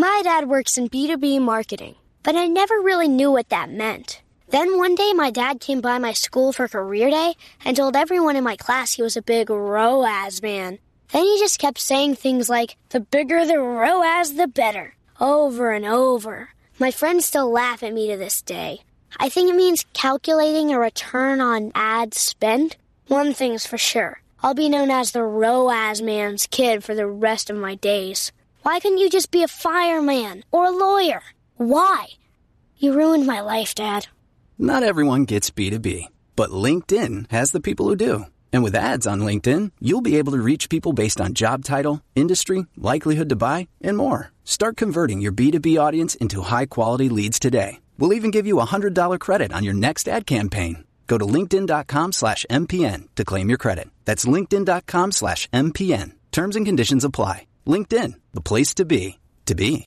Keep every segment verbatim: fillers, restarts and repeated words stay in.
My dad works in B two B marketing, but I never really knew what that meant. Then one day my dad came by my school for career day and told everyone in my class he was a big R O A S man. Then he just kept saying things like, the bigger the R O A S, the better, over and over. My friends still laugh at me to this day. I think it means calculating a return on ad spend. One thing's for sure. I'll be known as the R O A S man's kid for the rest of my days. Why couldn't you just be a fireman or a lawyer? Why? You ruined my life, Dad. Not everyone gets B two B, but LinkedIn has the people who do. And with ads on LinkedIn, you'll be able to reach people based on job title, industry, likelihood to buy, and more. Start converting your B two B audience into high-quality leads today. We'll even give you a one hundred dollars credit on your next ad campaign. Go to linkedin.com slash MPN to claim your credit. That's linkedin.com slash MPN. Terms and conditions apply. LinkedIn, the place to be, to be.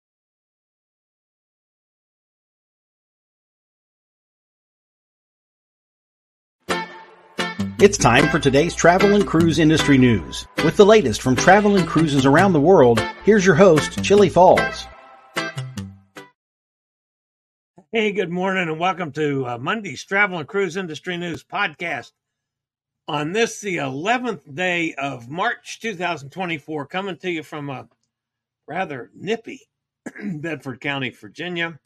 It's time for today's travel and cruise industry news. With the latest from travel and cruises around the world, here's your host, Chillie Falls. Hey, good morning and welcome to uh, Monday's Travel and Cruise Industry News podcast. On this, the eleventh day of March two thousand twenty-four, coming to you from a rather nippy Bedford County, Virginia.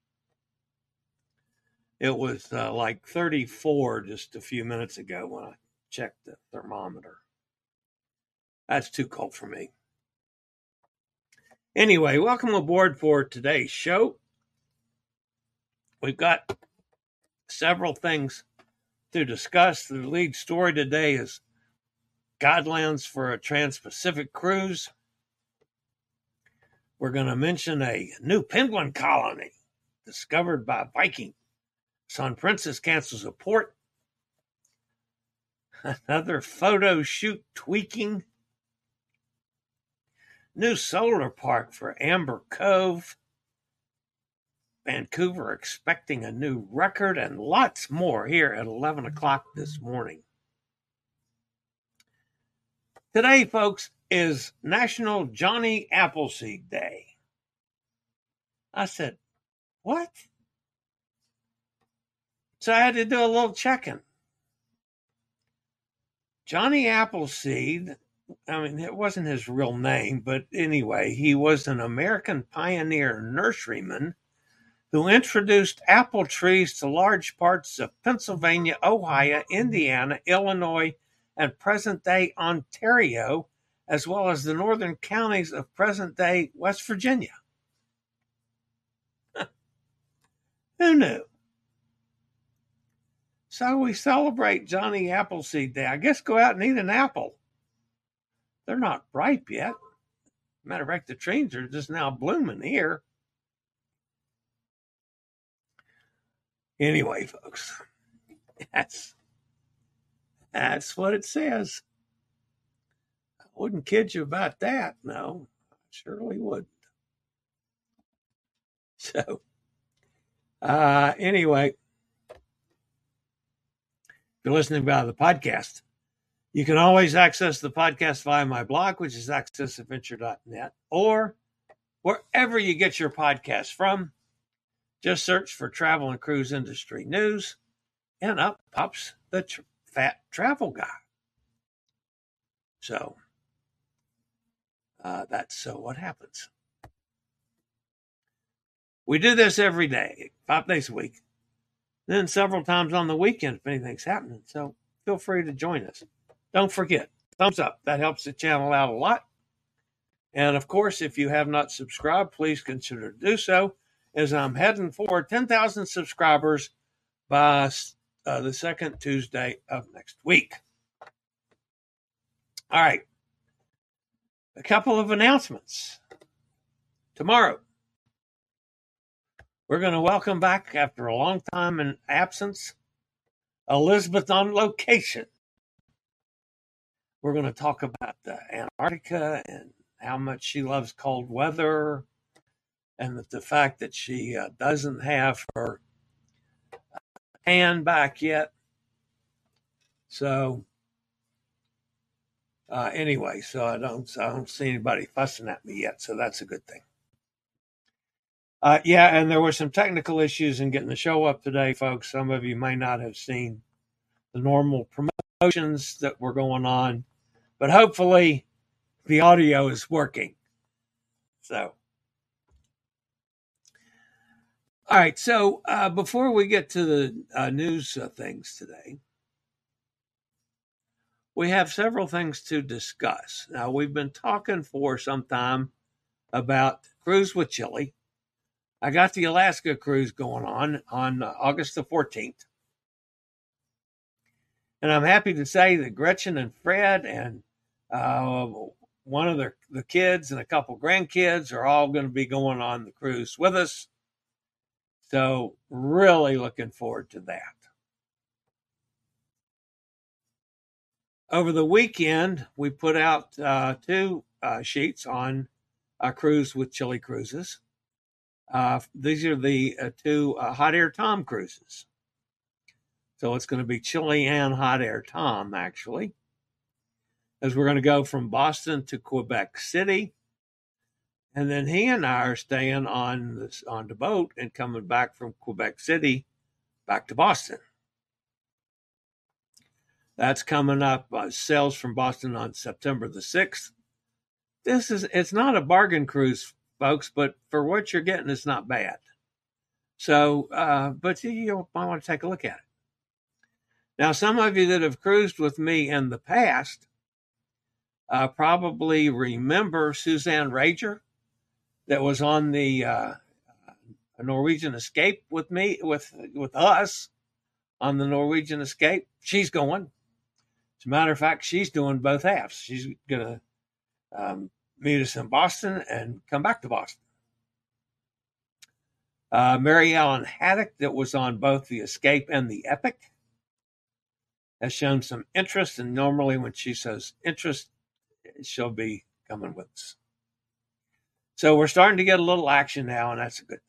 It was uh, like thirty-four just a few minutes ago when I checked the thermometer. That's too cold for me. Anyway, welcome aboard for today's show. We've got several things to discuss. The lead story today is guidelines for a Trans-Pacific cruise. We're going to mention a new penguin colony discovered by Viking. Sun Princess cancels a port. Another photo shoot tweaking. New solar park for Amber Cove. Vancouver expecting a new record, and lots more here at eleven o'clock this morning. Today, folks, is National Johnny Appleseed Day. I said, what? So I had to do a little checking. Johnny Appleseed, I mean, it wasn't his real name, but anyway, he was an American pioneer nurseryman who introduced apple trees to large parts of Pennsylvania, Ohio, Indiana, Illinois, and present-day Ontario, as well as the northern counties of present-day West Virginia. Who knew? So we celebrate Johnny Appleseed Day. I guess go out and eat an apple. They're not ripe yet. Matter of fact, the trees are just now blooming here. Anyway, folks, that's, that's what it says. I wouldn't kid you about that. No, I surely wouldn't. So, uh, anyway, if you're listening via the podcast, you can always access the podcast via my blog, which is access adventure dot net, or wherever you get your podcast from. Just search for Travel and Cruise Industry News, and up pops the tr- Fat Travel Guy. So, uh, that's so what happens. We do this every day, five days a week, then several times on the weekend if anything's happening. So, feel free to join us. Don't forget, thumbs up. That helps the channel out a lot. And, of course, if you have not subscribed, please consider to do so, as I'm heading for ten thousand subscribers by uh, the second Tuesday of next week. All right. A couple of announcements. Tomorrow, we're going to welcome back, after a long time in absence, Elizabeth on location. We're going to talk about uh, Antarctica and how much she loves cold weather, and the, the fact that she uh, doesn't have her tan back yet. So, uh, anyway, so I don't, so I don't see anybody fussing at me yet, so that's a good thing. Uh, yeah, and there were some technical issues in getting the show up today, folks. Some of you may not have seen the normal promotions that were going on, but hopefully the audio is working. So, all right. So uh, before we get to the uh, news uh, things today, we have several things to discuss. Now, we've been talking for some time about Cruise with Chili. I got the Alaska cruise going on on uh, August the fourteenth. And I'm happy to say that Gretchen and Fred and uh, one of the, the kids and a couple grandkids are all going to be going on the cruise with us. So really looking forward to that. Over the weekend, we put out uh, two uh, sheets on a cruise with Chili Cruises. Uh, these are the uh, two uh, Hot Air Tom cruises. So it's going to be Chili and Hot Air Tom, actually, as we're going to go from Boston to Quebec City. And then he and I are staying on this, on the boat and coming back from Quebec City back to Boston. That's coming up, uh, sails from Boston on September the sixth. This is, it's not a bargain cruise, folks, but for what you're getting, it's not bad. So, uh, but you, you might want to take a look at it. Now, some of you that have cruised with me in the past uh, probably remember Suzanne Rager that was on the uh, Norwegian Escape with me, with with us on the Norwegian Escape. She's going. As a matter of fact, she's doing both halves. She's going to um, meet us in Boston and come back to Boston. Uh, Mary Ellen Haddock, that was on both the Escape and the Epic, has shown some interest, and normally when she shows interest, she'll be coming with us. So we're starting to get a little action now, and that's a good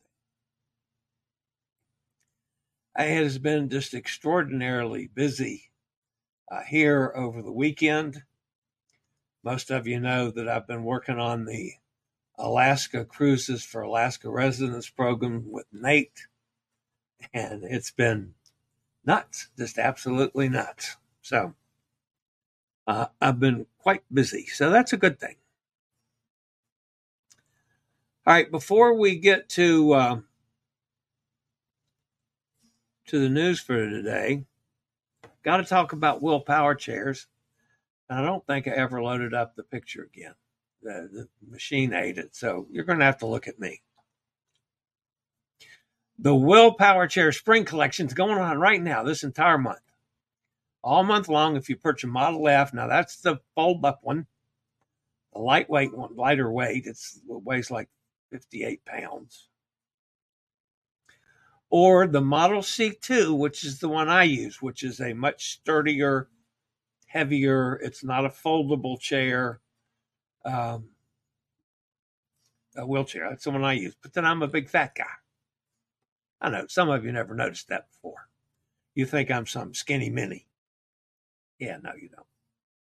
thing. It has been just extraordinarily busy uh, here over the weekend. Most of you know that I've been working on the Alaska Cruises for Alaska Residents program with Nate, and it's been nuts, just absolutely nuts. So uh, I've been quite busy, so that's a good thing. All right, before we get to uh, to the news for today, got to talk about Will Power Chairs. And I don't think I ever loaded up the picture again. The, the machine ate it, so you're going to have to look at me. The Will Power Chair Spring Collection is going on right now, this entire month. All month long, if you purchase Model F, now that's the fold-up one, the lightweight one, lighter weight, it's, it weighs like fifty-eight pounds. Or the Model C two, which is the one I use, which is a much sturdier, heavier, it's not a foldable chair, um, a wheelchair. That's the one I use. But then I'm a big fat guy. I know, some of you never noticed that before. You think I'm some skinny mini. Yeah, no, you don't.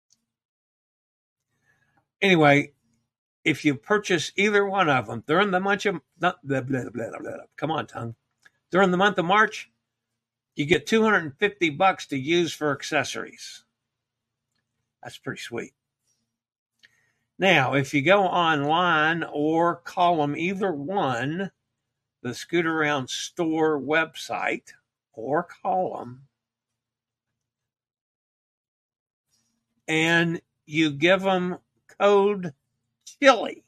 Anyway, if you purchase either one of them during the month of, not, blah, blah, blah, blah, blah, come on, tongue. During the month of March, you get two hundred fifty bucks to use for accessories. That's pretty sweet. Now, if you go online or call them either one, the Scootaround store website, or call them, and you give them code CHILLI,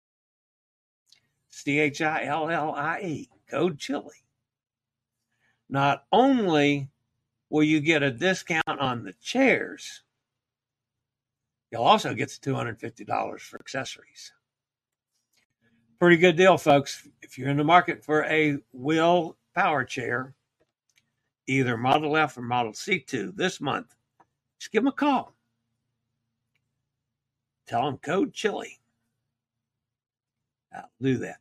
C H I L L I E, code CHILLI. Not only will you get a discount on the chairs, you'll also get the two hundred fifty dollars for accessories. Pretty good deal, folks. If you're in the market for a Will Power Chair, either Model F or Model C two this month, just give them a call. Tell them code CHILLI. I'll do that.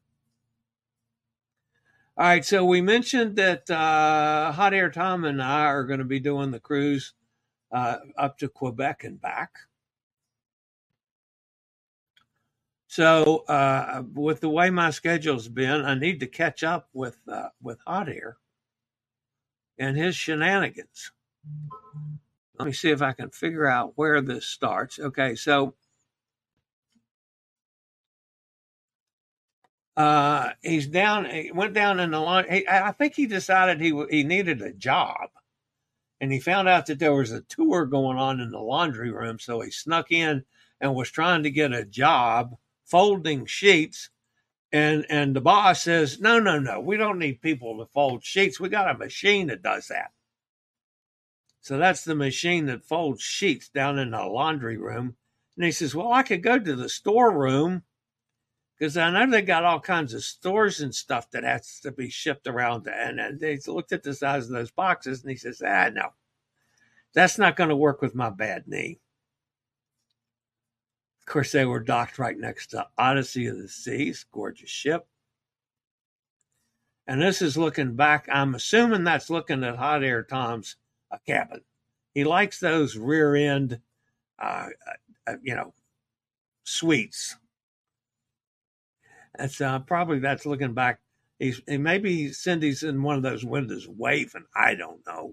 All right, so we mentioned that uh, Hot Air Tom and I are going to be doing the cruise uh, up to Quebec and back. So uh, with the way my schedule's been, I need to catch up with uh, with Hot Air and his shenanigans. Let me see if I can figure out where this starts. Okay, so uh, he's down. He went down in the laundry. I think he decided he he needed a job, and he found out that there was a tour going on in the laundry room. So he snuck in and was trying to get a job folding sheets. And and the boss says, no, no, no, we don't need people to fold sheets. We got a machine that does that. So that's the machine that folds sheets down in the laundry room. And he says, well, I could go to the storeroom because I know they got all kinds of stores and stuff that has to be shipped around. And, and they looked at the size of those boxes and he says, ah, no, that's not going to work with my bad knee. Of course, they were docked right next to Odyssey of the Seas, gorgeous ship. And this is looking back. I'm assuming that's looking at Hot Air Tom's uh, cabin. He likes those rear end, uh, uh, you know, suites. That's uh, probably that's looking back. He's he, maybe Cindy's in one of those windows waving. I don't know.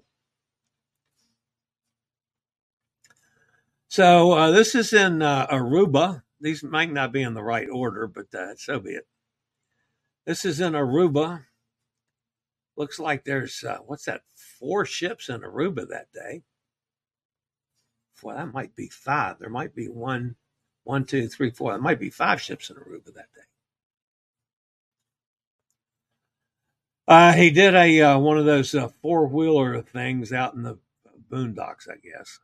So uh, this is in uh, Aruba. These might not be in the right order, but uh, so be it. This is in Aruba. Looks like there's, uh, what's that, four ships in Aruba that day. Well, that might be five. There might be one, one, two, three, four. There might be five ships in Aruba that day. Uh, he did a uh, one of those uh, four-wheeler things out in the boondocks, I guess.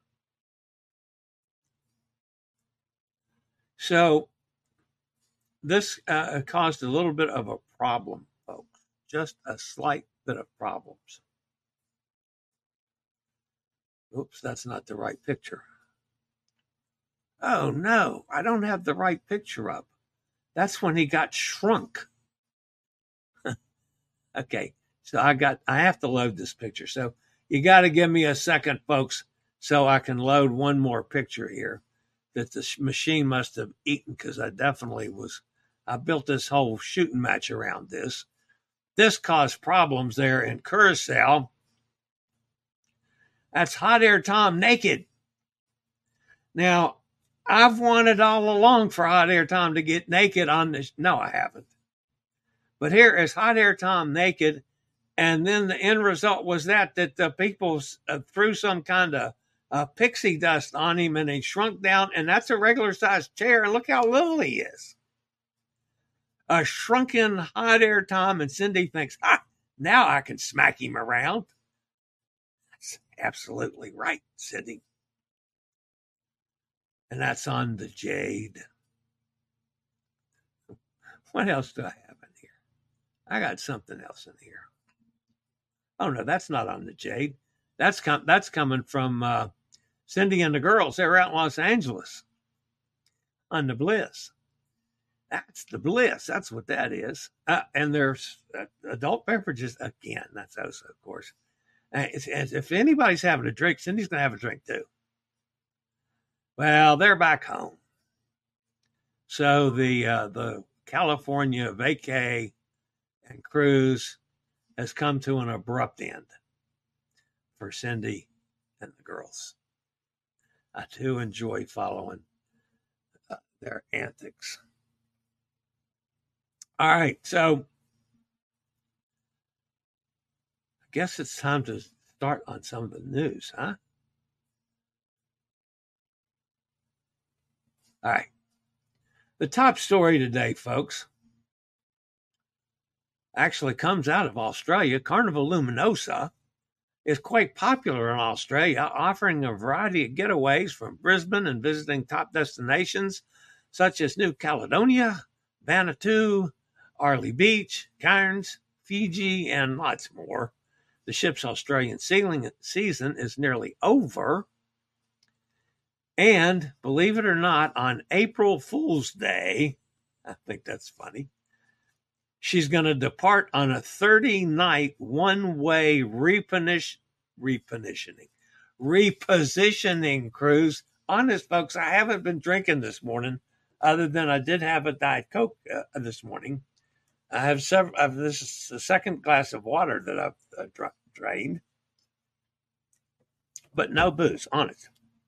So this uh, caused a little bit of a problem, folks. Just a slight bit of problems. Oops, that's not the right picture. Oh, no, I don't have the right picture up. That's when he got shrunk. Okay, so I got, I have to load this picture. So you got to give me a second, folks, so I can load one more picture here that the machine must have eaten, because I definitely was, I built this whole shooting match around this. This caused problems there in Curacao. That's Hot Air Tom naked. Now, I've wanted all along for Hot Air Tom to get naked on this. No, I haven't. But here is Hot Air Tom naked. And then the end result was that, that the people uh, threw some kind of uh, pixie dust on him and he shrunk down. And that's a regular sized chair. And look how little he is. A shrunken Hot Air Tom, and Cindy thinks, ah, now I can smack him around. That's absolutely right, Cindy. And that's on the Jade. What else do I have in here? I got something else in here. Oh, no, that's not on the Jade. That's com- that's coming from uh, Cindy and the girls. They were out in Los Angeles on the Bliss. That's the Bliss. That's what that is. Uh, and there's uh, adult beverages again. That's also, of course. Uh, it's, it's, if anybody's having a drink, Cindy's going to have a drink too. Well, they're back home. So the uh, the California vacay and cruise has come to an abrupt end for Cindy and the girls. I do enjoy following uh, their antics. All right, so I guess it's time to start on some of the news, huh? All right. The top story today, folks, actually comes out of Australia. Carnival Luminosa is quite popular in Australia, offering a variety of getaways from Brisbane and visiting top destinations such as New Caledonia, Vanuatu, Arley Beach, Cairns, Fiji, and lots more. The ship's Australian sailing season is nearly over. And believe it or not, on April Fool's Day, I think that's funny, she's going to depart on a thirty-night one-way reponish, repositioning, repositioning cruise. Honest, folks, I haven't been drinking this morning. other than I did have a Diet Coke uh, this morning. I have several. I've, this is the second glass of water that I've uh, dra- drained, but no booze on it.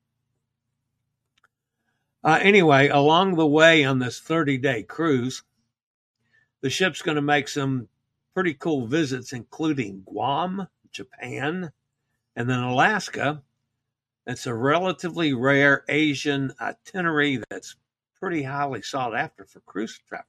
Uh, anyway, along the way on this thirty-day cruise, the ship's going to make some pretty cool visits, including Guam, Japan, and then Alaska. It's a relatively rare Asian itinerary that's pretty highly sought after for cruise travelers.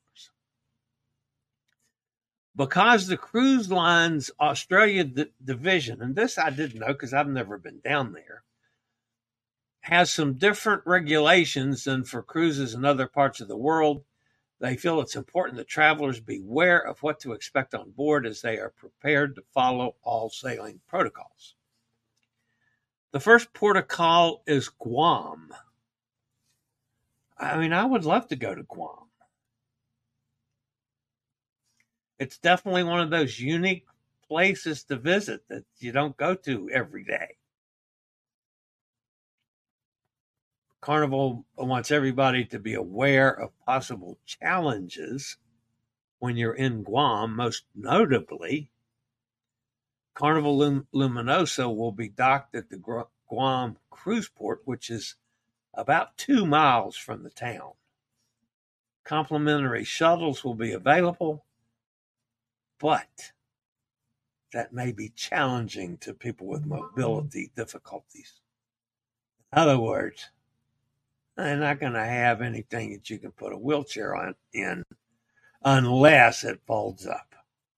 Because the cruise line's Australia d- division, and this I didn't know because I've never been down there, has some different regulations than for cruises in other parts of the world. They feel it's important that travelers be aware of what to expect on board as they are prepared to follow all sailing protocols. The first port of call is Guam. I mean, I would love to go to Guam. It's definitely one of those unique places to visit that you don't go to every day. Carnival wants everybody to be aware of possible challenges when you're in Guam. Most notably, Carnival Lum- Luminosa will be docked at the Guam cruise port, which is about two miles from the town. Complimentary shuttles will be available, but that may be challenging to people with mobility difficulties. In other words, they're not going to have anything that you can put a wheelchair on in unless it folds up,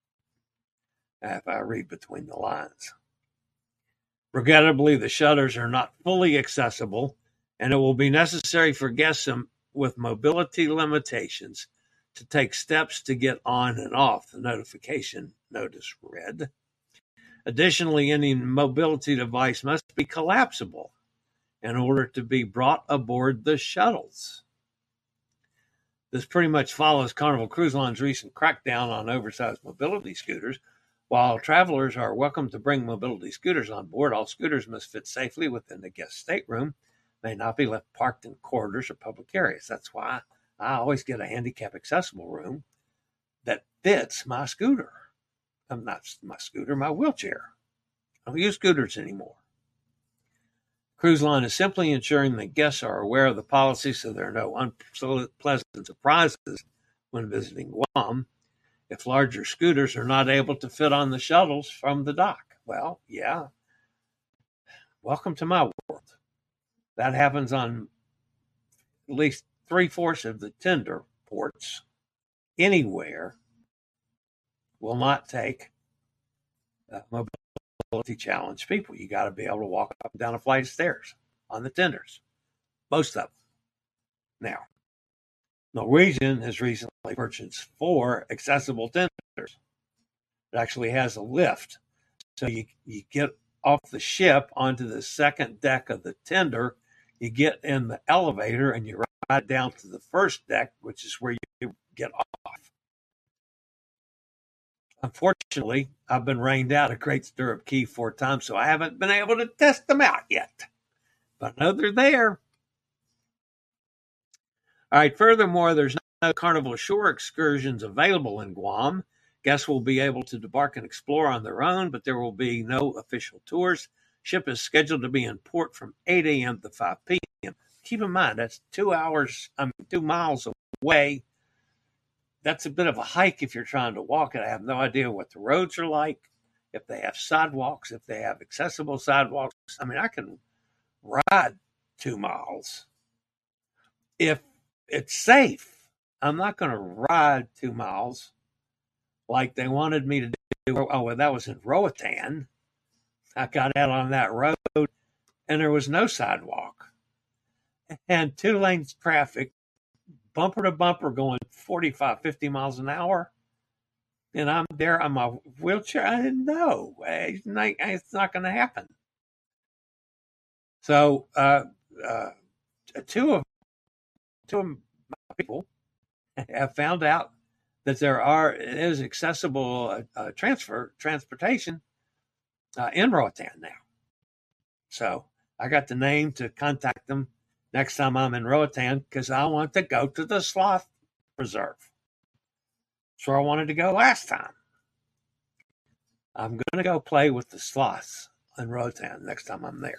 if I read between the lines. Regrettably, the shutters are not fully accessible, and it will be necessary for guests with mobility limitations to take steps to get on and off, the notification notice read. Additionally, any mobility device must be collapsible in order to be brought aboard the shuttles. This pretty much follows Carnival Cruise Line's recent crackdown on oversized mobility scooters. While travelers are welcome to bring mobility scooters on board, all scooters must fit safely within the guest stateroom, may not be left parked in corridors or public areas. That's why I always get a handicap accessible room that fits my scooter. I'm not my scooter, my wheelchair. I don't use scooters anymore. Cruise line is simply ensuring that guests are aware of the policy so there are no unpleasant surprises when visiting Guam. If larger scooters are not able to fit on the shuttles from the dock, well, yeah, welcome to my world. That happens on at least three-fourths of the tender ports. Anywhere will not take uh, mobility challenged people. You got to be able to walk up and down a flight of stairs on the tenders, most of them. Now, Norwegian has recently purchased four accessible tenders. It actually has a lift, so you you get off the ship onto the second deck of the tender. You get in the elevator and you ride down to the first deck, which is where you get off. Unfortunately, I've been rained out at Great Stirrup Cay four times, so I haven't been able to test them out yet. But I know they're there. All right, furthermore, there's no Carnival shore excursions available in Guam. Guests will be able to debark and explore on their own, but there will be no official tours. Ship is scheduled to be in port from eight a.m. to five p.m. Keep in mind, that's two hours, I mean, two miles away. That's a bit of a hike if you're trying to walk it. I have no idea what the roads are like, if they have sidewalks, if they have accessible sidewalks. I mean, I can ride two miles if it's safe. I'm not going to ride two miles like they wanted me to do. Oh, well, that was in Roatan. I got out on that road, and there was no sidewalk. And two lanes traffic, bumper to bumper, going forty-five, fifty miles an hour. And I'm there on my wheelchair. I didn't know. It's not, it's not going to happen. So uh, uh, two of two of my people have found out that there are it is accessible uh, transfer transportation uh, in Roatan now. So I got the name to contact them next time I'm in Roatan because I want to go to the sloth preserve. That's where I wanted to go last time. I'm going to go play with the sloths in Roatan next time I'm there.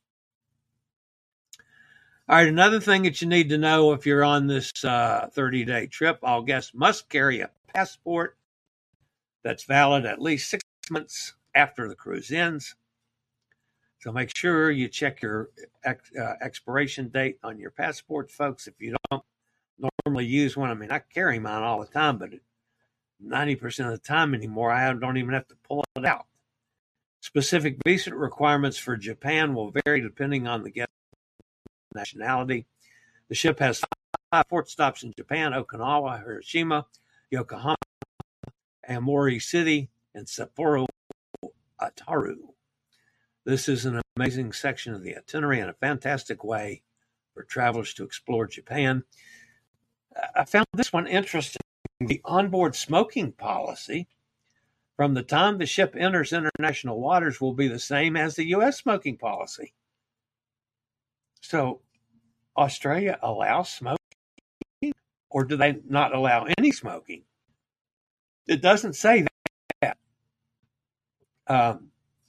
All right, another thing that you need to know if you're on this uh, thirty-day trip, all guests must carry a passport that's valid at least six months after the cruise ends. So make sure you check your ex, uh, expiration date on your passport, folks. If you don't normally use one, I mean, I carry mine all the time, but ninety percent of the time anymore, I don't even have to pull it out. Specific visa requirements for Japan will vary depending on the guest nationality. The ship has five port stops in Japan: Okinawa, Hiroshima, Yokohama, Aomori City, and Sapporo Otaru. This is an amazing section of the itinerary and a fantastic way for travelers to explore Japan. I found this one interesting. The onboard smoking policy from the time the ship enters international waters will be the same as the U S smoking policy. So, Australia allows smoking, or do they not allow any smoking? It doesn't say that. Um,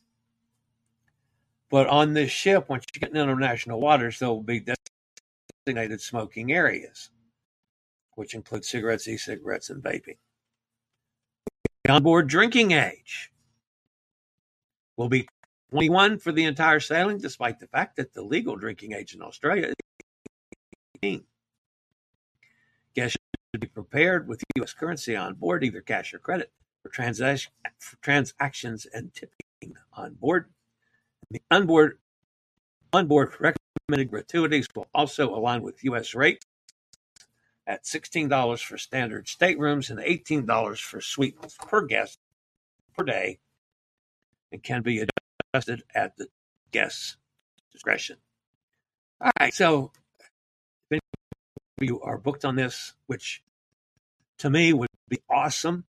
but on this ship, once you get in international waters, there will be designated smoking areas, which include cigarettes, e-cigarettes, and vaping. The onboard drinking age will be twenty-one for the entire sailing, despite the fact that the legal drinking age in Australia is eighteen. Guests should be prepared with U S currency on board, either cash or credit, for, transac- for transactions and tipping on board. The onboard, onboard recommended gratuities will also align with U S rates at sixteen dollars for standard staterooms and eighteen dollars for suites per guest per day, and can be adjusted at the guest's discretion. All right, so if any of you are booked on this, which to me would be awesome,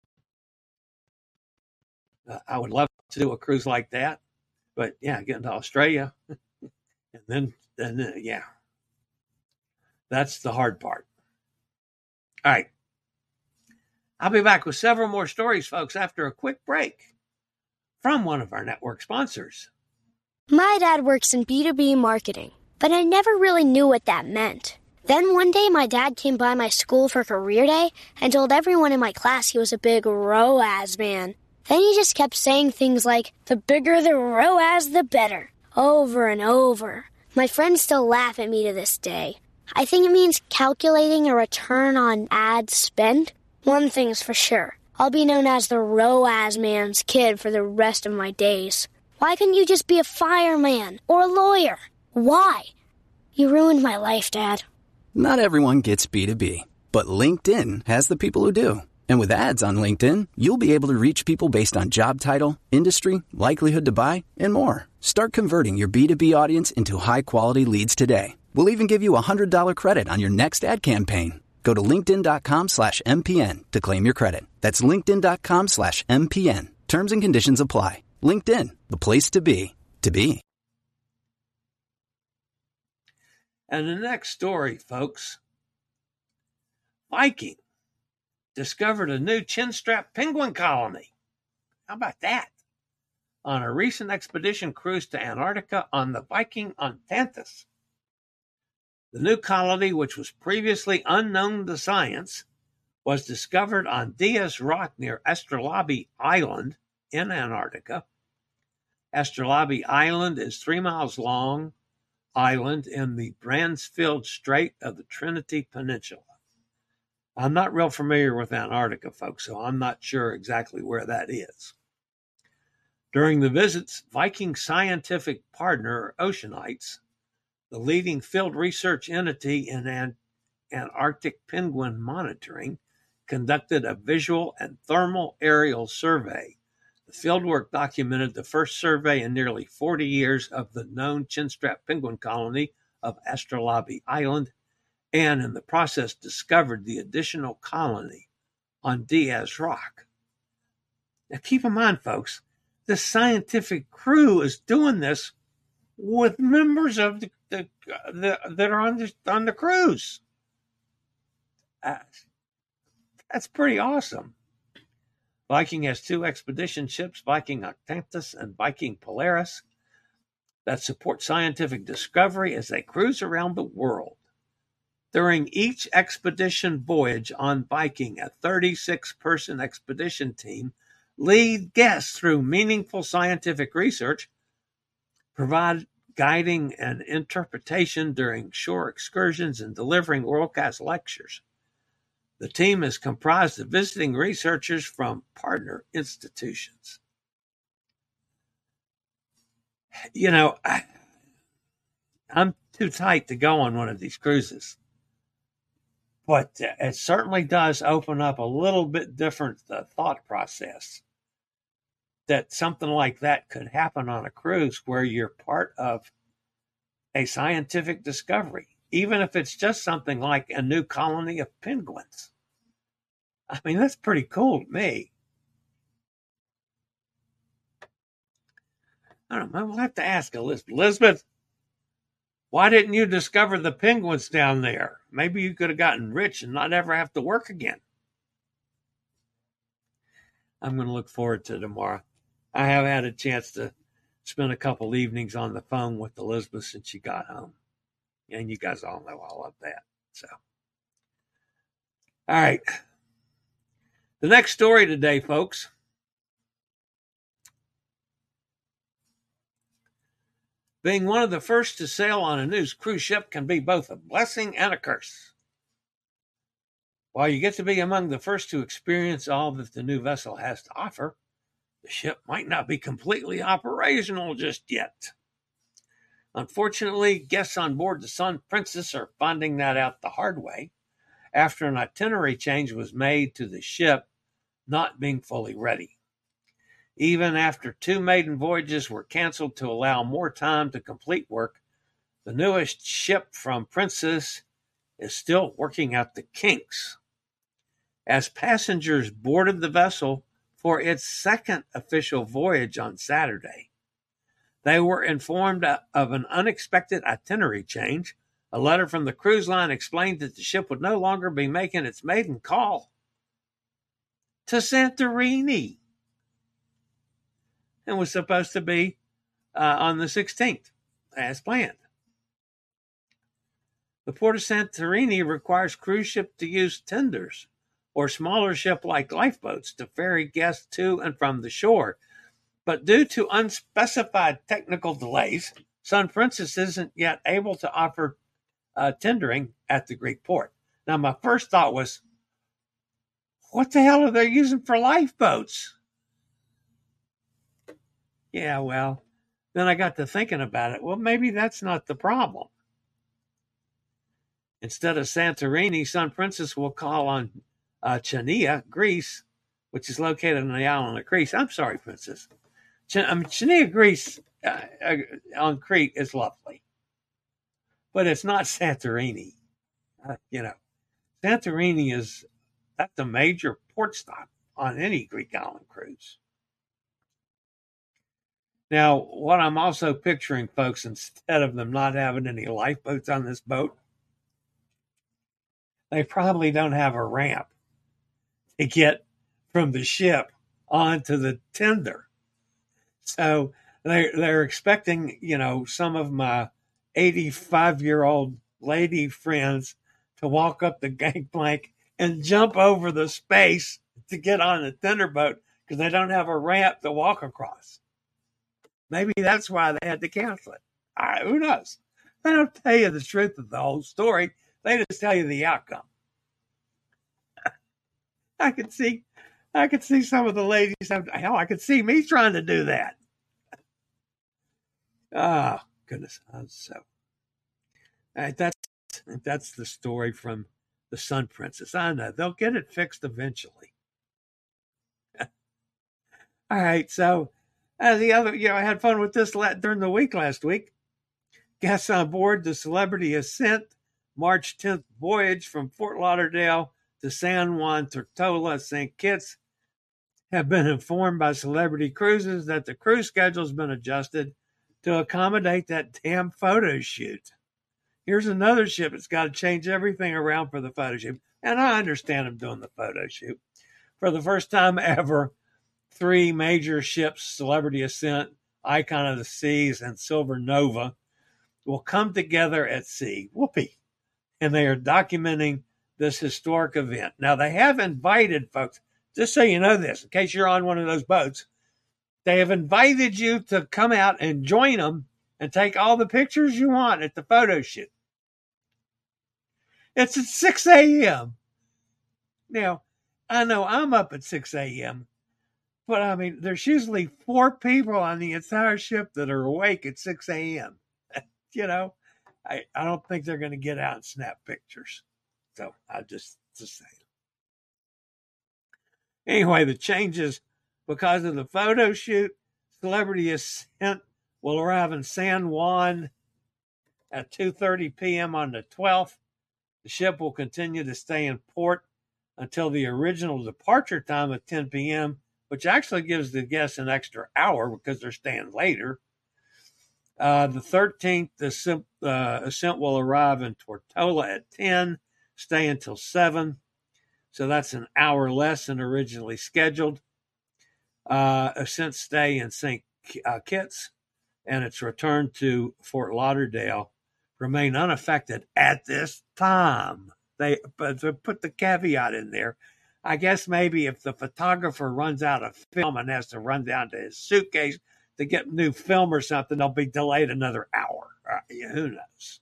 uh, I would love to do a cruise like that. But yeah, getting to Australia, and then, then uh, yeah, that's the hard part. All right. I'll be back with several more stories, folks, after a quick break from one of our network sponsors. My dad works in B two B marketing, but I never really knew what that meant. Then one day my dad came by my school for career day and told everyone in my class he was a big R O A S man. Then he just kept saying things like, the bigger the R O A S, the better, over and over. My friends still laugh at me to this day. I think it means calculating a return on ad spend. One thing's for sure. I'll be known as the R O A S man's kid for the rest of my days. Why couldn't you just be a fireman or a lawyer? Why? You ruined my life, Dad. Not everyone gets B two B, but LinkedIn has the people who do. And with ads on LinkedIn, you'll be able to reach people based on job title, industry, likelihood to buy, and more. Start converting your B two B audience into high-quality leads today. We'll even give you a one hundred dollars credit on your next ad campaign. Go to linkedin.com slash MPN to claim your credit. That's linkedin.com slash MPN. Terms and conditions apply. LinkedIn, the place to be, to be. And the next story, folks, Viking discovered a new chinstrap penguin colony. How about that? On a recent expedition cruise to Antarctica on the Viking Ontantis. The new colony, which was previously unknown to science, was discovered on Diaz Rock near Astrolabe Island in Antarctica. Astrolabe Island is three miles long island in the Bransfield Strait of the Trinity Peninsula. I'm not real familiar with Antarctica, folks, so I'm not sure exactly where that is. During the visits, Viking scientific partner Oceanites, the leading field research entity in An- Antarctic penguin monitoring, conducted a visual and thermal aerial survey. The fieldwork documented the first survey in nearly forty years of the known chinstrap penguin colony of Astrolabe Island, and in the process discovered the additional colony on Diaz Rock. Now keep in mind, folks, this scientific crew is doing this with members of the, the, the that are on the on the cruise. Uh, that's pretty awesome. Viking has two expedition ships, Viking Octantis and Viking Polaris, that support scientific discovery as they cruise around the world. During each expedition voyage on Viking, a thirty-six person expedition team lead guests through meaningful scientific research, provide guiding and interpretation during shore excursions, and delivering world-class lectures. The team is comprised of visiting researchers from partner institutions. You know, I, I'm too tight to go on one of these cruises, but it certainly does open up a little bit different uh, thought process that something like that could happen on a cruise where you're part of a scientific discovery, even if it's just something like a new colony of penguins. I mean, that's pretty cool to me. I don't know. We'll have to ask Elizabeth. Elizabeth, why didn't you discover the penguins down there? Maybe you could have gotten rich and not ever have to work again. I'm going to look forward to tomorrow. I have had a chance to spend a couple evenings on the phone with Elizabeth since she got home. And you guys all know all of that. So, all right. The next story today, folks. Being one of the first to sail on a new cruise ship can be both a blessing and a curse. While you get to be among the first to experience all that the new vessel has to offer, the ship might not be completely operational just yet. Unfortunately, guests on board the Sun Princess are finding that out the hard way after an itinerary change was made to the ship not being fully ready. Even after two maiden voyages were canceled to allow more time to complete work, the newest ship from Princess is still working out the kinks. As passengers boarded the vessel for its second official voyage on Saturday, they were informed of an unexpected itinerary change. A letter from the cruise line explained that the ship would no longer be making its maiden call to Santorini and was supposed to be uh, on the sixteenth as planned. The port of Santorini requires cruise ships to use tenders or smaller ship-like lifeboats to ferry guests to and from the shore. But due to unspecified technical delays, Sun Princess isn't yet able to offer uh, tendering at the Greek port. Now, my first thought was, what the hell are they using for lifeboats? Yeah, well, then I got to thinking about it. Well, maybe that's not the problem. Instead of Santorini, Sun Princess will call on uh, Chania, Greece, which is located on the island of Crete. I'm sorry, Princess. Ch- I mean, Chania, Greece uh, uh, on Crete is lovely, but it's not Santorini. Uh, you know, Santorini is that's a major port stop on any Greek island cruise. Now, what I'm also picturing, folks, instead of them not having any lifeboats on this boat, they probably don't have a ramp to get from the ship onto the tender. So they're, they're expecting, you know, some of my eighty-five-year-old lady friends to walk up the gangplank and jump over the space to get on the tender boat because they don't have a ramp to walk across. Maybe that's why they had to cancel it. All right, who knows? They don't tell you the truth of the whole story. They just tell you the outcome. I could see, I could see some of the ladies. Hell, I could see me trying to do that. Oh goodness! So uh, that's that's the story from the Sun Princess. I know they'll get it fixed eventually. All right, so. Uh, the other, you know, I had fun with this during the week last week. Guests on board the Celebrity Ascent March tenth voyage from Fort Lauderdale to San Juan Tortola, Saint Kitts have been informed by Celebrity Cruises that the cruise schedule has been adjusted to accommodate that damn photo shoot. Here's another ship that's got to change everything around for the photo shoot. And I understand them doing the photo shoot. For the first time ever, three major ships, Celebrity Ascent, Icon of the Seas, and Silver Nova, will come together at sea. Whoopee. And they are documenting this historic event. Now, they have invited folks, just so you know this, in case you're on one of those boats, they have invited you to come out and join them and take all the pictures you want at the photo shoot. It's at six a.m. Now, I know I'm up at six a.m., but I mean, there's usually four people on the entire ship that are awake at six a.m. You know, I, I don't think they're going to get out and snap pictures. So I just, just saying. Anyway, the changes because of the photo shoot. Celebrity Ascent will arrive in San Juan at two thirty p.m. on the twelfth. The ship will continue to stay in port until the original departure time of ten p.m., which actually gives the guests an extra hour because they're staying later. Uh, the thirteenth, the Ascent, uh, Ascent will arrive in Tortola at ten, stay until seven. So that's an hour less than originally scheduled. Uh, Ascent stay in Saint Kitts and its return to Fort Lauderdale remain unaffected at this time. They, but they put the caveat in there. I guess maybe if the photographer runs out of film and has to run down to his suitcase to get new film or something, they'll be delayed another hour. Uh, yeah, who knows?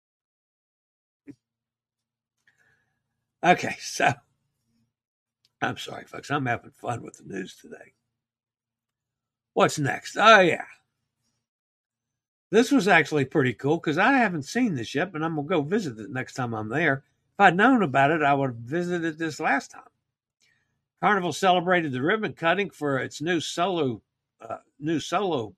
Okay, so I'm sorry, folks. I'm having fun with the news today. What's next? Oh, yeah. This was actually pretty cool because I haven't seen this yet, but I'm going to go visit it next time I'm there. If I'd known about it, I would have visited this last time. Carnival celebrated the ribbon cutting for its new solo, uh, new solo.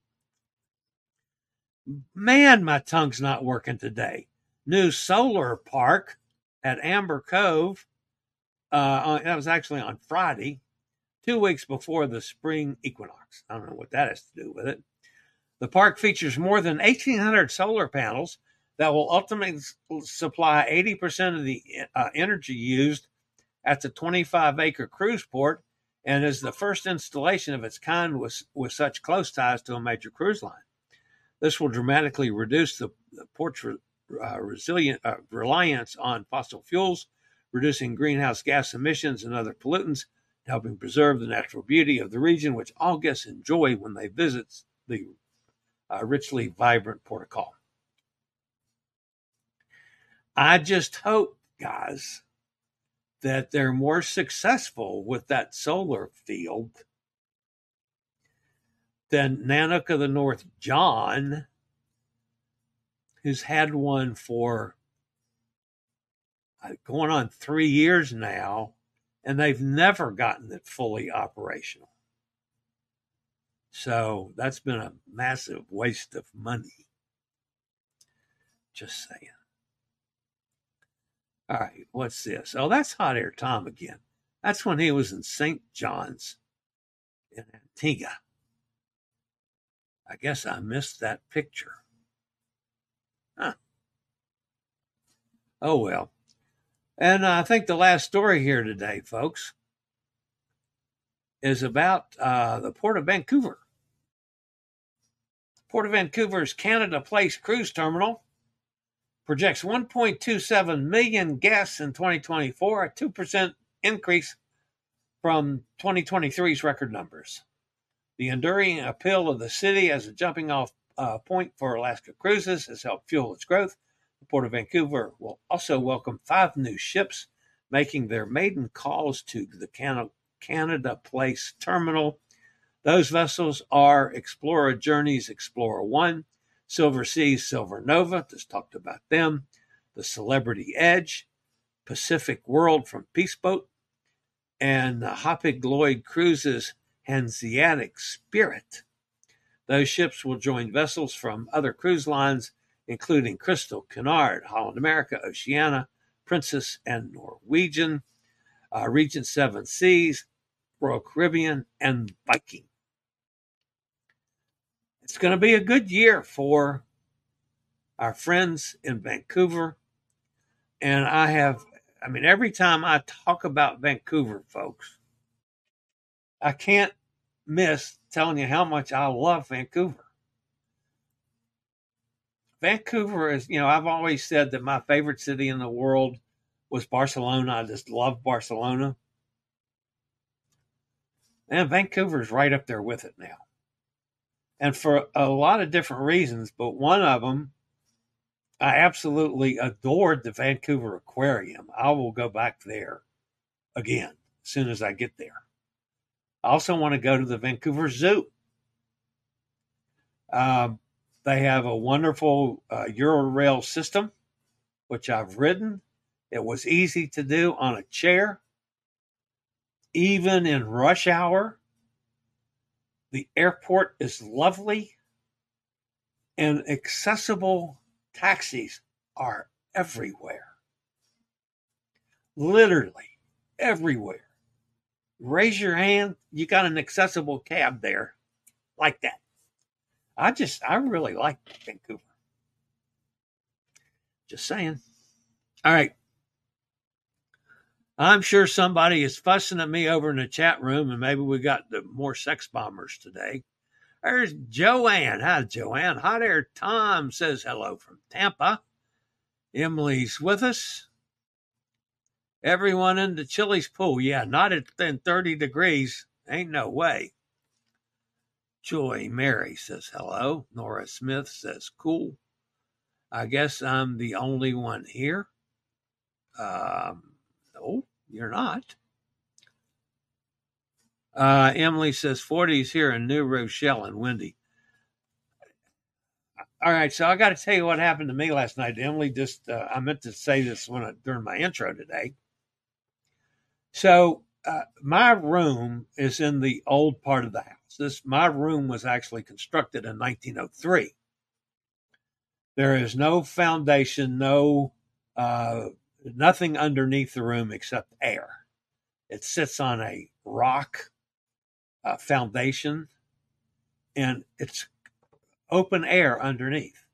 Man, my tongue's not working today. New solar park at Amber Cove. Uh, that was actually on Friday, two weeks before the spring equinox. I don't know what that has to do with it. The park features more than eighteen hundred solar panels that will ultimately supply eighty percent of the uh, energy used at the twenty-five acre cruise port and is the first installation of its kind with, with such close ties to a major cruise line. This will dramatically reduce the, the port's re, uh, resilient, uh, reliance on fossil fuels, reducing greenhouse gas emissions and other pollutants, helping preserve the natural beauty of the region, which all guests enjoy when they visit the uh, richly vibrant Port of Call. I just hope, guys, that they're more successful with that solar field than Nanook of the North John, who's had one for going on three years now, and they've never gotten it fully operational. So that's been a massive waste of money. Just saying. All right, what's this? Oh, that's Hot Air Tom again. That's when he was in Saint John's in Antigua. I guess I missed that picture. Huh. Oh, well. And I think the last story here today, folks, is about uh, the Port of Vancouver. Port of Vancouver's Canada Place Cruise Terminal projects one point two seven million guests in twenty twenty-four, a two percent increase from twenty twenty-three's record numbers. The enduring appeal of the city as a jumping off uh, point for Alaska cruises has helped fuel its growth. The Port of Vancouver will also welcome five new ships, making their maiden calls to the Canada, Canada Place Terminal. Those vessels are Explorer Journeys Explorer one, Silver Seas Silver Nova, just talked about them, the Celebrity Edge, Pacific World from Peaceboat, and the Hapag-Lloyd Cruises Hanseatic Spirit. Those ships will join vessels from other cruise lines, including Crystal, Cunard, Holland America, Oceania, Princess, and Norwegian, uh, Regent Seven Seas, Royal Caribbean, and Viking. it's going to be a good year for our friends in Vancouver. And I have, I mean, every time I talk about Vancouver, folks, I can't miss telling you how much I love Vancouver. Vancouver is, you know, I've always said that my favorite city in the world was Barcelona. I just love Barcelona. And Vancouver is right up there with it now. And for a lot of different reasons, but one of them, I absolutely adored the Vancouver Aquarium. I will go back there again as soon as I get there. I also want to go to the Vancouver Zoo. Um, they have a wonderful uh, Eurail system, which I've ridden. It was easy to do on a chair. Even in rush hour, the airport is lovely, and accessible taxis are everywhere. Literally everywhere. Raise your hand, you got an accessible cab there like that. I just, I really like Vancouver. Just saying. All right. I'm sure somebody is fussing at me over in the chat room, and maybe we got the more sex bombers today. There's Joanne. Hi, Joanne. Hot Air Tom says hello from Tampa. Emily's with us. Everyone in the Chili's pool. Yeah, not at thirty degrees. Ain't no way. Joy Mary says hello. Nora Smith says cool. I guess I'm the only one here. Um, no, you're not. Uh, Emily says forties here in New Rochelle and windy. All right, so I got to tell you what happened to me last night. Emily just, uh, I meant to say this when I, during my intro today. So uh, my room is in the old part of the house. This my room was actually constructed in nineteen oh three. There is no foundation, no uh, nothing underneath the room except air. It sits on a rock uh, foundation, and it's open air underneath.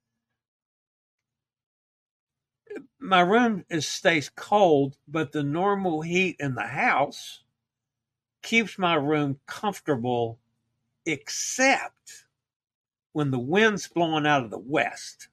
My room is stays cold, but the normal heat in the house keeps my room comfortable, except when the wind's blowing out of the west.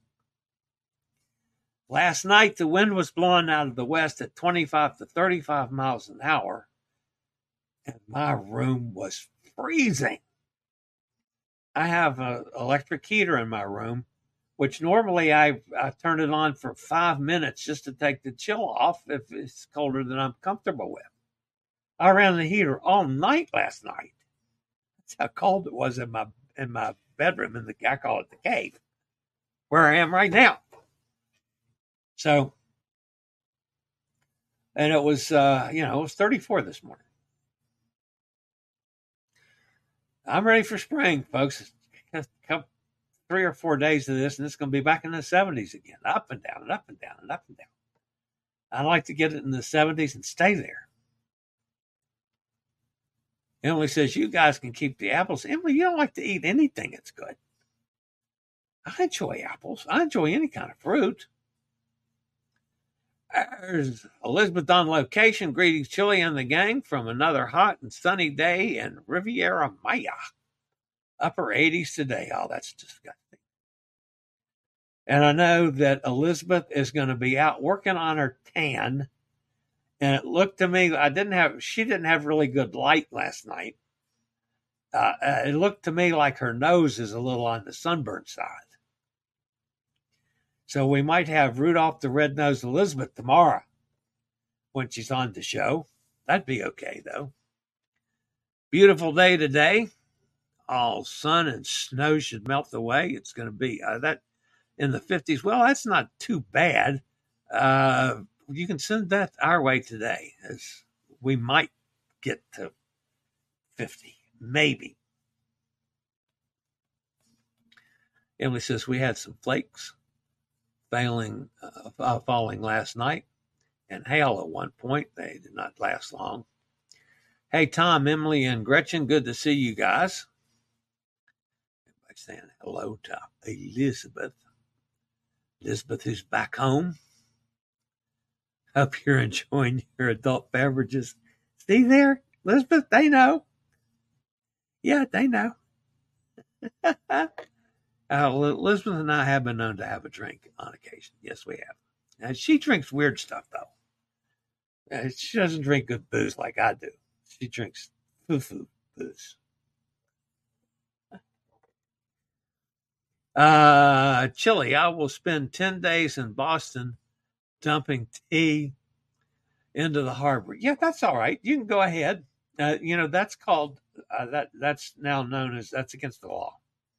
Last night, the wind was blowing out of the west at twenty-five to thirty-five miles an hour, and my room was freezing. I have an electric heater in my room, which normally I, I turn it on for five minutes just to take the chill off if it's colder than I'm comfortable with. I ran the heater all night last night. That's how cold it was in my in my bedroom in the I call it the cave, where I am right now. So, and it was uh, you know, it was thirty-four this morning. I'm ready for spring, folks. It's a couple, three or four days of this, and it's going to be back in the seventies again, up and down and up and down and up and down. I'd like to get it in the seventies and stay there. Emily says, you guys can keep the apples. Emily, you don't like to eat anything that's good. I enjoy apples. I enjoy any kind of fruit. There's Elizabeth on location. Greetings, Chili and the gang, from another hot and sunny day in Riviera Maya. Upper eighties today. Oh, that's disgusting. And I know that Elizabeth is going to be out working on her tan. And it looked to me, I didn't have, she didn't have really good light last night. Uh, it looked to me like her nose is a little on the sunburned side. So we might have Rudolph the Red-Nosed Elizabeth tomorrow when she's on the show. That'd be okay, though. Beautiful day today. All sun and snow should melt away. It's going to be uh, that in the fifties. Well, that's not too bad. Uh, you can send that our way today, as we might get to fifty, maybe. Emily says we had some flakes failing, uh, falling last night, and hail at one point. They did not last long. Hey, Tom, Emily, and Gretchen, good to see you guys. Everybody saying hello to Elizabeth. Elizabeth, who's back home. Hope you're enjoying your adult beverages. See there, Elizabeth, they know. Yeah, they know. uh, Elizabeth and I have been known to have a drink on occasion. Yes, we have. And she drinks weird stuff, though. Uh, she doesn't drink good booze like I do. She drinks foo-foo booze. Uh, Chili, I will spend ten days in Boston dumping tea into the harbor. Yeah, that's all right. You can go ahead. Uh, you know, that's called, uh, that. that's now known as, that's against the law.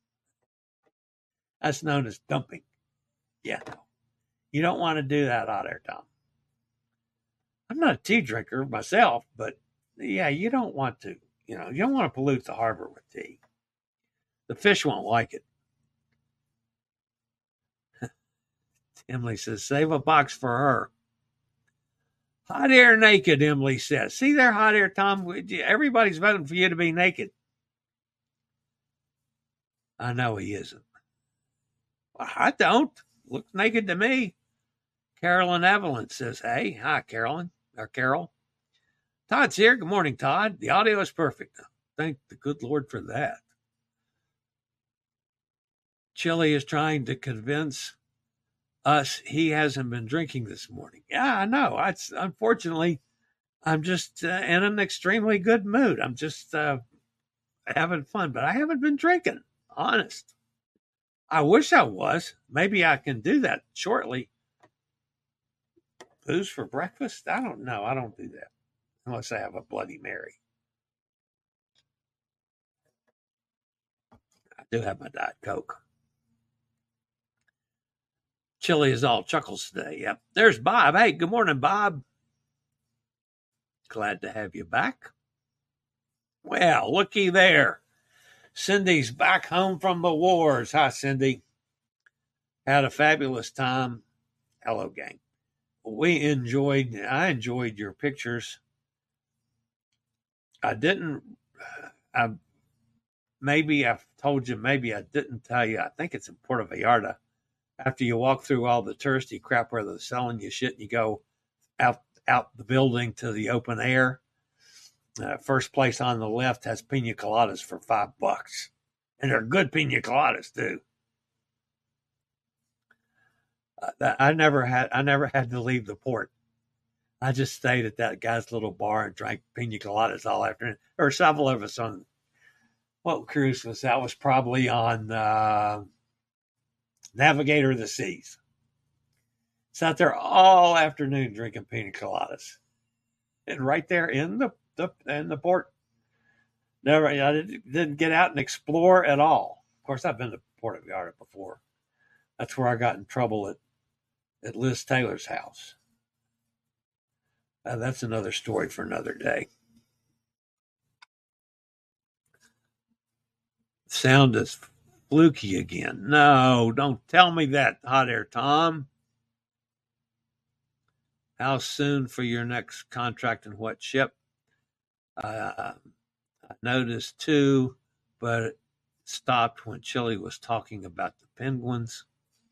That's known as dumping. Yeah, no. You don't want to do that out there, Tom. I'm not a tea drinker myself, but yeah, you don't want to. You know, you don't want to pollute the harbor with tea. The fish won't like it. Emily says, save a box for her. Hot air naked, Emily says. See there, hot air, Tom? Everybody's voting for you to be naked. I know he isn't. Well, I don't. Looks naked to me. Carolyn Evelyn says, hey. Hi, Carolyn. Or Carol. Todd's here. Good morning, Todd. The audio is perfect. Thank the good Lord for that. Chili is trying to convince us he hasn't been drinking this morning. Yeah, I know. I, unfortunately, I'm just uh, in an extremely good mood. I'm just uh, having fun, but I haven't been drinking, honest. I wish I was. Maybe I can do that shortly. Booze for breakfast? I don't know. I don't do that unless I have a Bloody Mary. I do have my Diet Coke. Chili is all chuckles today. Yep. There's Bob. Hey, good morning, Bob. Glad to have you back. Well, looky there. Cindy's back home from the wars. Hi, Cindy. Had a fabulous time. Hello, gang. We enjoyed, I enjoyed your pictures. I didn't, I, maybe I've told you, maybe I didn't tell you. I think it's in Puerto Vallarta. After you walk through all the touristy crap where they're selling you shit, and you go out out the building to the open air. Uh, first place on the left has pina coladas for five bucks, and they're good pina coladas too. Uh, I never had I never had to leave the port. I just stayed at that guy's little bar and drank pina coladas all afternoon. There were several of us on, what cruise was that? Was probably on uh, Navigator of the Seas. Sat there all afternoon drinking pina coladas, and right there in the, the in the port. Never, I didn't, didn't get out and explore at all. Of course, I've been to Puerto Vallarta before. That's where I got in trouble at at Liz Taylor's house. Uh, that's another story for another day. Sound is fluky again. No, don't tell me that, Hot Air Tom. How soon for your next contract and what ship? Uh, I noticed too, but it stopped when Chili was talking about the penguins.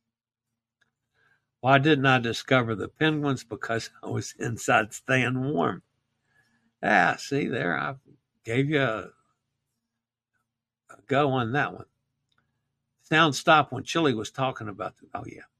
Why didn't I discover the penguins? Because I was inside staying warm. Ah, see there, I gave you a, a go on that one. Sound stopped when Chili was talking about the, oh yeah.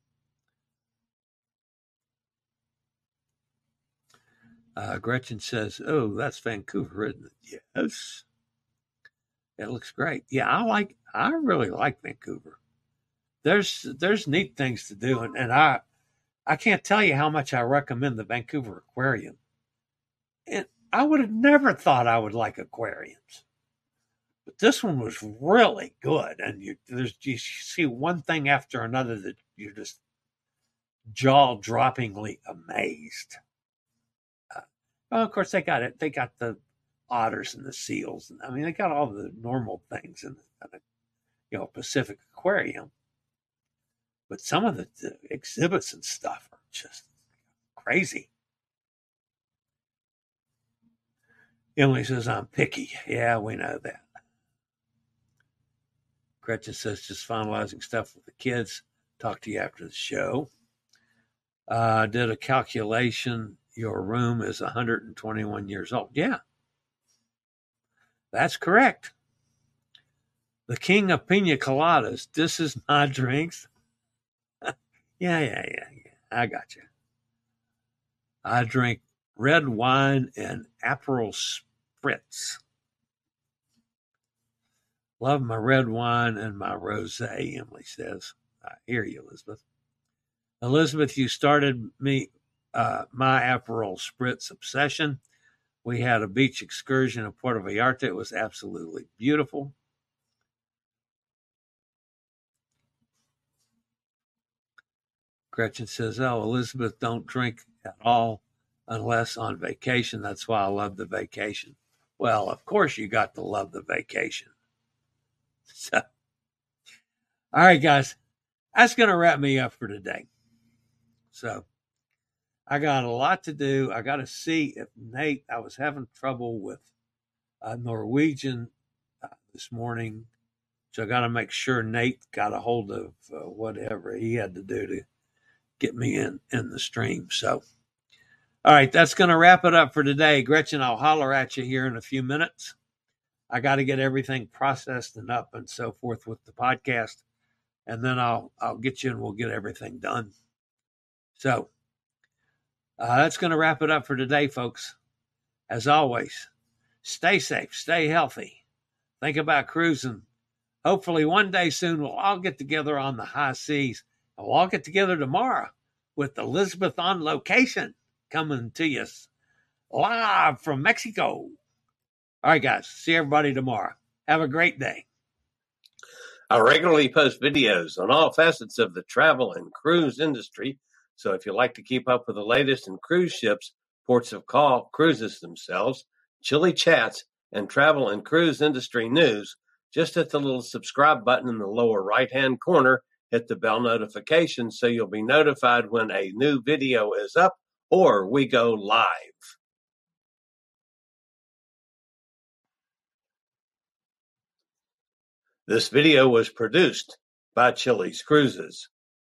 Uh, Gretchen says, oh, that's Vancouver, isn't it? Yes. It looks great. Yeah, I like, I really like Vancouver. There's, there's neat things to do. And, and I, I can't tell you how much I recommend the Vancouver Aquarium. And I would have never thought I would like aquariums. But this one was really good. And you, there's, you see one thing after another that you're just jaw-droppingly amazed. Uh, well, of course, they got it. They got the otters and the seals. And I mean, they got all the normal things in the, you know, Pacific Aquarium. But some of the, the exhibits and stuff are just crazy. Emily says, I'm picky. Yeah, we know that. Gretchen says, just finalizing stuff with the kids. Talk to you after the show. Uh, did a calculation. Your room is one hundred twenty-one years old. Yeah, that's correct. The king of pina coladas. This is my drinks. yeah, yeah, yeah, yeah. I got you. I drink red wine and Aperol Spritz. Love my red wine and my rosé, Emily says. I hear you, Elizabeth. Elizabeth, you started me uh, my Aperol Spritz obsession. We had a beach excursion in Puerto Vallarta. It was absolutely beautiful. Gretchen says, oh, Elizabeth, don't drink at all unless on vacation. That's why I love the vacation. Well, of course you got to love the vacation. So, all right, guys, that's going to wrap me up for today. So I got a lot to do. I got to see if Nate, I was having trouble with uh, Norwegian uh, this morning. So I got to make sure Nate got a hold of uh, whatever he had to do to get me in, in the stream. So, all right, that's going to wrap it up for today. Gretchen, I'll holler at you here in a few minutes. I got to get everything processed and up and so forth with the podcast. And then I'll I'll get you and we'll get everything done. So uh, that's going to wrap it up for today, folks. As always, stay safe, stay healthy. Think about cruising. Hopefully one day soon we'll all get together on the high seas. And we'll all get together tomorrow with Elizabeth on location coming to you live from Mexico. All right, guys. See everybody tomorrow. Have a great day. I regularly post videos on all facets of the travel and cruise industry. So if you like to keep up with the latest in cruise ships, ports of call, cruises themselves, chilly chats, and travel and cruise industry news, just hit the little subscribe button in the lower right-hand corner. Hit the bell notification so you'll be notified when a new video is up or we go live. This video was produced by Chili's Cruises.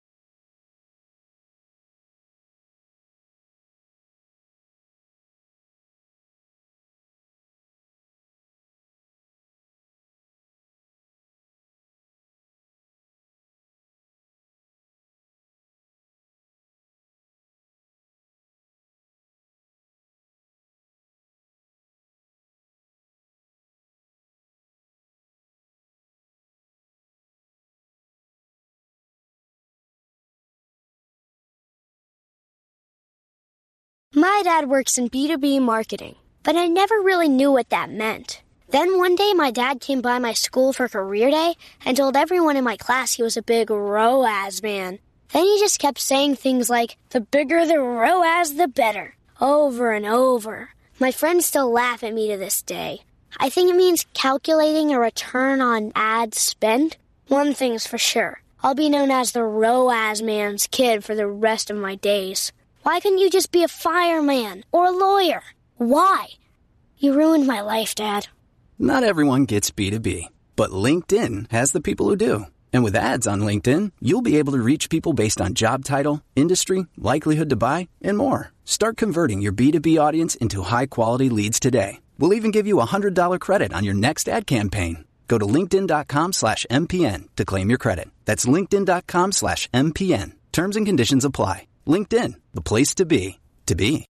My dad works in B two B marketing, but I never really knew what that meant. Then one day my dad came by my school for career day and told everyone in my class he was a big R O A S man. Then he just kept saying things like, the bigger the R O A S, the better, over and over. My friends still laugh at me to this day. I think it means calculating a return on ad spend. One thing's for sure, I'll be known as the R O A S man's kid for the rest of my days. Why couldn't you just be a fireman or a lawyer? Why? You ruined my life, Dad. Not everyone gets B two B, but LinkedIn has the people who do. And with ads on LinkedIn, you'll be able to reach people based on job title, industry, likelihood to buy, and more. Start converting your B two B audience into high-quality leads today. We'll even give you a one hundred dollars credit on your next ad campaign. Go to linkedin.com slash MPN to claim your credit. That's linkedin.com slash MPN. Terms and conditions apply. LinkedIn, the place to be, to be.